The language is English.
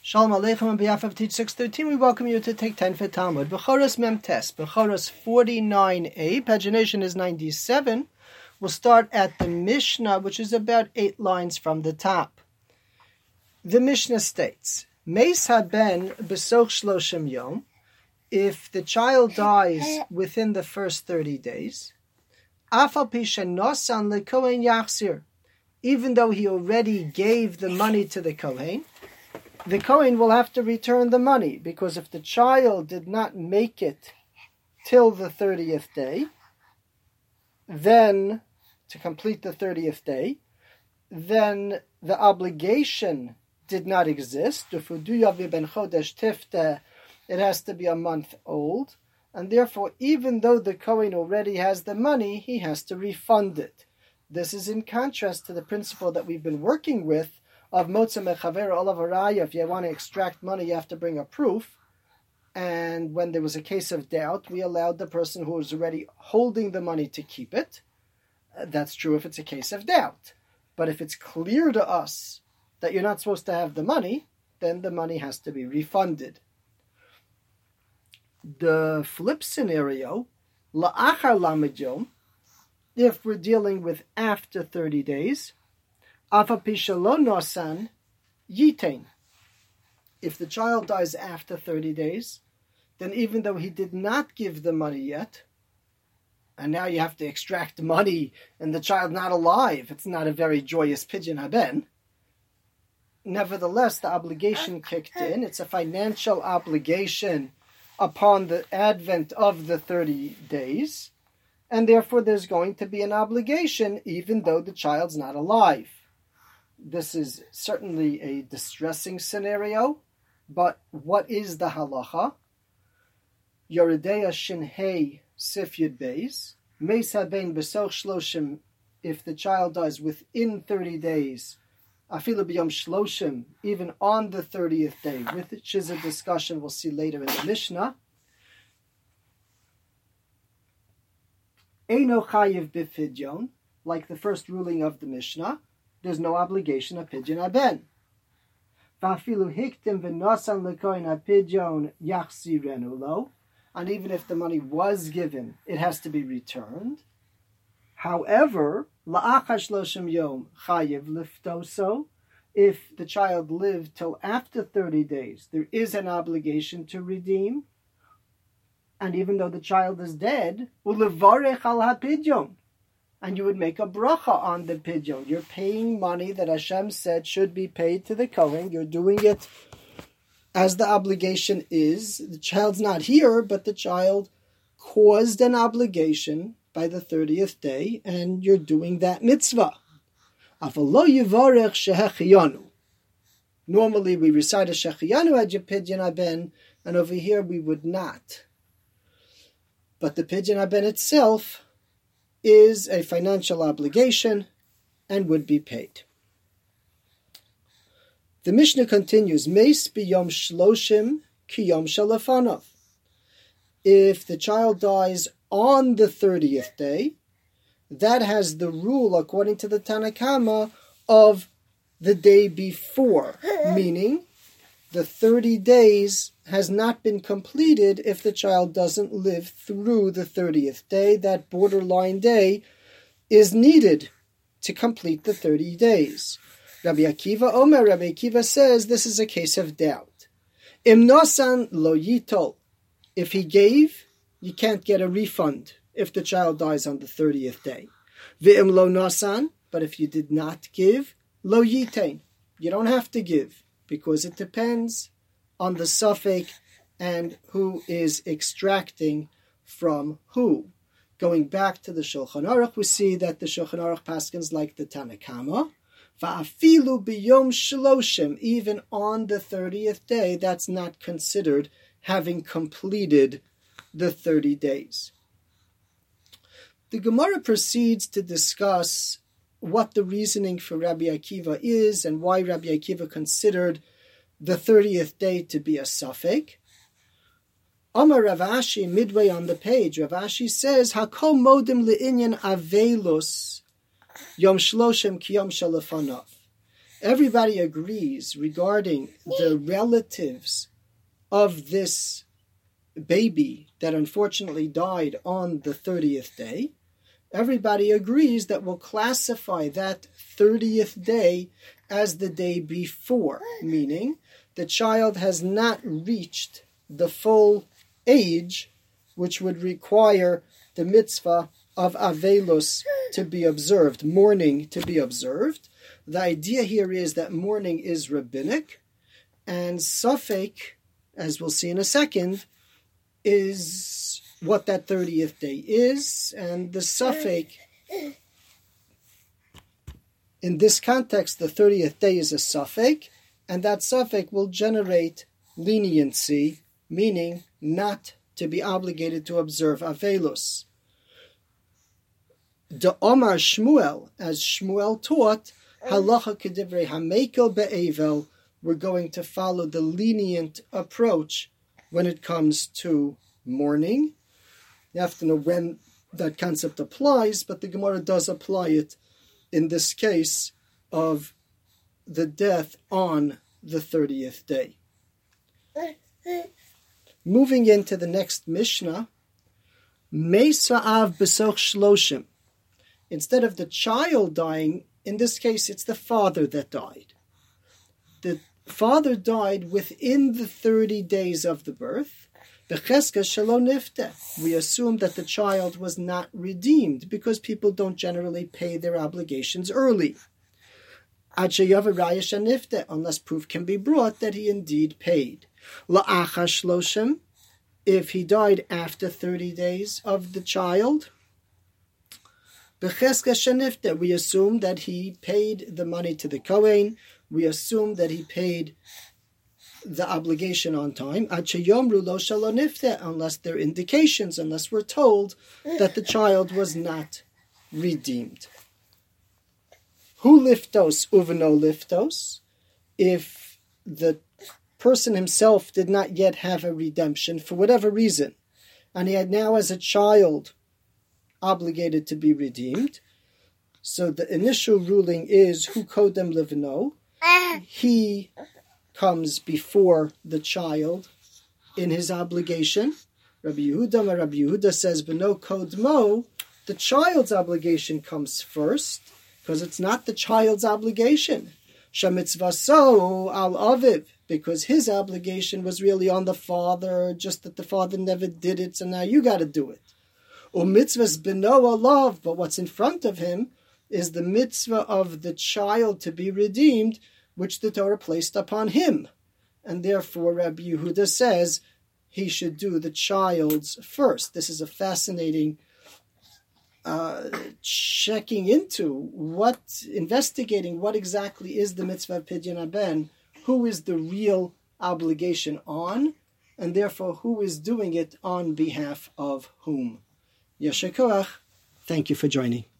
Shalom Aleichem. On behalf of Teach 613, we welcome you to take 10 for Talmud. Bechoros Mem Tes, Bechoros 49a, pagination is 97. We'll start at the Mishnah, which is about 8 lines from the top. The Mishnah states, Meis haben besoch shloshim yom, if the child dies within the first 30 days, afal pi shenosan lekohen yachzir, even though he already gave the money to the Kohen, the Kohen will have to return the money, because if the child did not make it till the 30th day, then, to complete the 30th day, then the obligation did not exist. It has to be a month old, and therefore, even though the Kohen already has the money, he has to refund it. This is in contrast to the principle that we've been working with of Motza Mechaver Olav Haraya. If you want to extract money, you have to bring a proof. And when there was a case of doubt, we allowed the person who was already holding the money to keep it. That's true if it's a case of doubt. But if it's clear to us that you're not supposed to have the money, then the money has to be refunded. The flip scenario, La'achar Lamed Yom, if we're dealing with after 30 days, Afapishalon nosan yitain. If the child dies after 30 days, then even though he did not give the money yet, and now you have to extract money and the child not alive, it's not a very joyous pidyon haben. Nevertheless, the obligation kicked in. It's a financial obligation upon the advent of the 30 days, and therefore there's going to be an obligation even though the child's not alive. This is certainly a distressing scenario, but what is the halacha? Yoredeya Shinhei Sif Yud Beis, Meis Haben Besoch Shloshim, if the child dies within 30 days, Afilu B'Yom Shloshim, even on the 30th day, which is a discussion we'll see later in the Mishnah. Eino Chayiv B'Pidyon, like the first ruling of the Mishnah, there's no obligation of pidyon haben. V'afilu hiktim v'nosan lekohen hapidyon yachzirenu lo. And even if the money was given, it has to be returned. However, la'achar shloshim yom chayiv liftoso. If the child lived till after 30 days, there is an obligation to redeem. And even though the child is dead, ulevarech al hapidyon. And you would make a bracha on the pidyon. You're paying money that Hashem said should be paid to the Kohen. You're doing it as the obligation is. The child's not here, but the child caused an obligation by the 30th day, and you're doing that mitzvah. Normally we recite a shechiyanu at your pidyon haben, and over here we would not. But the pidyon haben itself is a financial obligation and would be paid. The Mishnah continues, Meis b'yom shloshim ki yom shalafanov. If the child dies on the 30th day, that has the rule, according to the Tanna Kama, of the day before, meaning the 30 days has not been completed if the child doesn't live through the 30th day. That borderline day is needed to complete the 30 days. Rabbi Akiva says this is a case of doubt. Im nosan lo yitol. If he gave, you can't get a refund if the child dies on the 30th day. Ve'im lo nosan, but if you did not give, lo yitain. You don't have to give, because it depends on the suffix and who is extracting from who. Going back to the Shulchan Aruch, we see that the Shulchan Aruch paskins like the Tanna Kama. Va'afilu b'yom shloshim, even on the 30th day, that's not considered having completed the 30 days. The Gemara proceeds to discuss what the reasoning for Rabbi Akiva is and why Rabbi Akiva considered the 30th day to be a suffix. Amar Rav Ashi, midway on the page, Rav Ashi says, Hakol modim le'inyan avelus yom shloshim ki yom shalafanav. everybody agrees regarding the relatives of this baby that unfortunately died on the 30th day. Everybody agrees that we'll classify that 30th day as the day before, meaning the child has not reached the full age which would require the mitzvah of Avelus to be observed, mourning to be observed. The idea here is that mourning is rabbinic, and Safek, as we'll see in a second, is what that 30th day is, and the Safek, in this context, the 30th day is a Safek, and that Safek will generate leniency, meaning not to be obligated to observe Avelus. The Omar Shmuel, as Shmuel taught, Halacha Kedivrei Hamekel Be'evel, we're going to follow the lenient approach when it comes to mourning. You have to know when that concept applies, but the Gemara does apply it in this case of the death on the 30th day. Moving into the next Mishnah, Meisa'av B'soch Shloshim. Instead of the child dying, in this case it's the father that died. The father died within the 30 days of the birth. B'cheska shelo nifte. We assume that the child was not redeemed because people don't generally pay their obligations early. Ad sheyav raya shenifte, unless proof can be brought that he indeed paid. La'acha shloshim, if he died after 30 days of the child, b'cheska shenifte, we assume that he paid the money to the Kohen. We assume that he paid the obligation on time, unless there are indications, unless we're told that the child was not redeemed. Hu liftos uveno liftos, if the person himself did not yet have a redemption for whatever reason, and he had now as a child obligated to be redeemed, so the initial ruling is hu kodem livno, he comes before the child in his obligation. Rabbi Yehuda says, B'no kodmo, the child's obligation comes first, because it's not the child's obligation. Shemitzvaso al aviv, because his obligation was really on the father, just that the father never did it, so now you got to do it. U'mitzvahs b'no alav, but what's in front of him is the mitzvah of the child to be redeemed, which the Torah placed upon him. And therefore, Rabbi Yehuda says he should do the child's first. This is a fascinating investigating what exactly is the mitzvah of Pidyon Haben, who is the real obligation on, and therefore who is doing it on behalf of whom. Yasher koach. Thank you for joining.